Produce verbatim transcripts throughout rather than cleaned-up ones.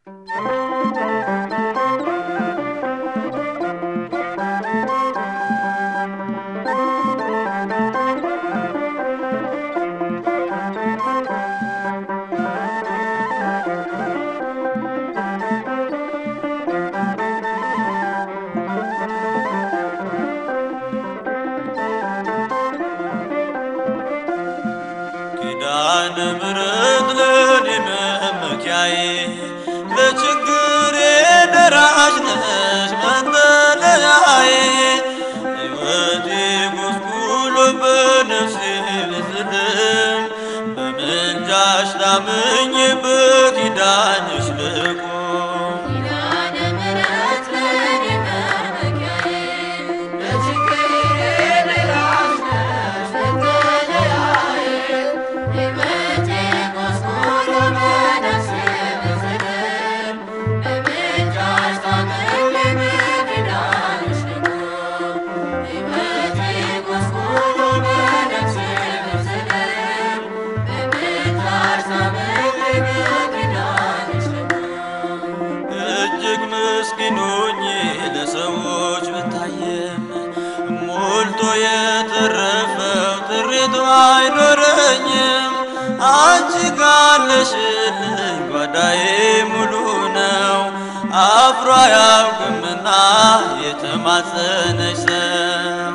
ኪዳነ ምሕረት ለኔ መመኪያዬ ለችግሬ ደራሽ ነሽ መጠለያዬ ሕይወቴ ጎስቁሎ በነፍሴ ብዝልም በምልጃሽ ታምኜ በኪዳንሽ ልቁም ምስኪኖኜ ለሰዎች ብታየም ሞልቶ የተረፈው ጥሪቱ አይኖረኝም አንቺ ካለሽልኝ ጓዳዬ ሙሉ ነው አፍሮ አያውቅምና የተማጸነሽ ሰው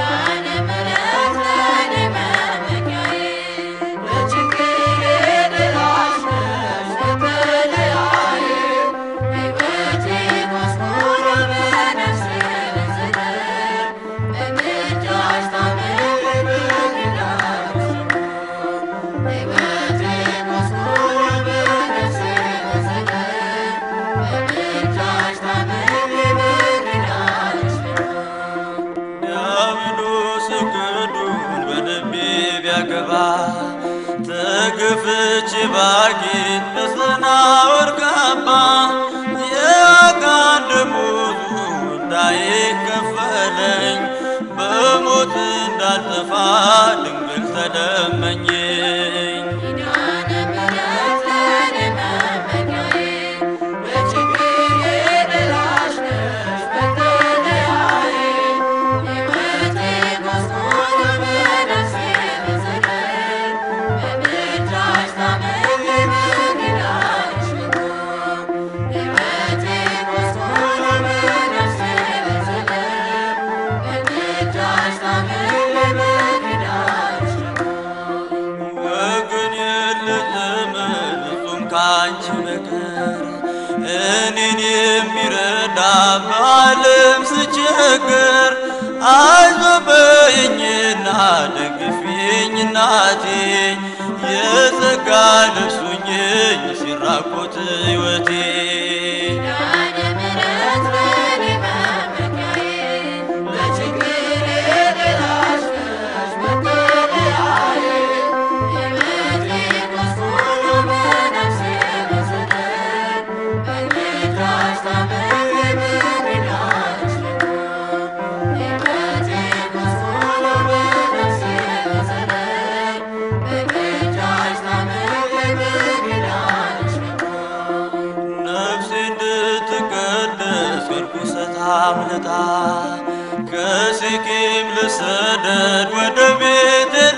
ቢያገባ ተገፍቼ ባጌጥ በሰናዖር ካባ የአካል ደሞዙ እንዳይከፈለኝ በሞት እንዳልጠፋ ድንግል ተለመኘኝ ካንቺ በቀር እኔን የሚረዳ በዓለም ስቸገር አይዞህ በይኝና ደግፊኝ እናቴ የጸጋ ልብስ ሁኚኝ ሲራቆት ሕይወቴ አምልጣ ከሴኬም ልሰደድ ወደ ቤቴ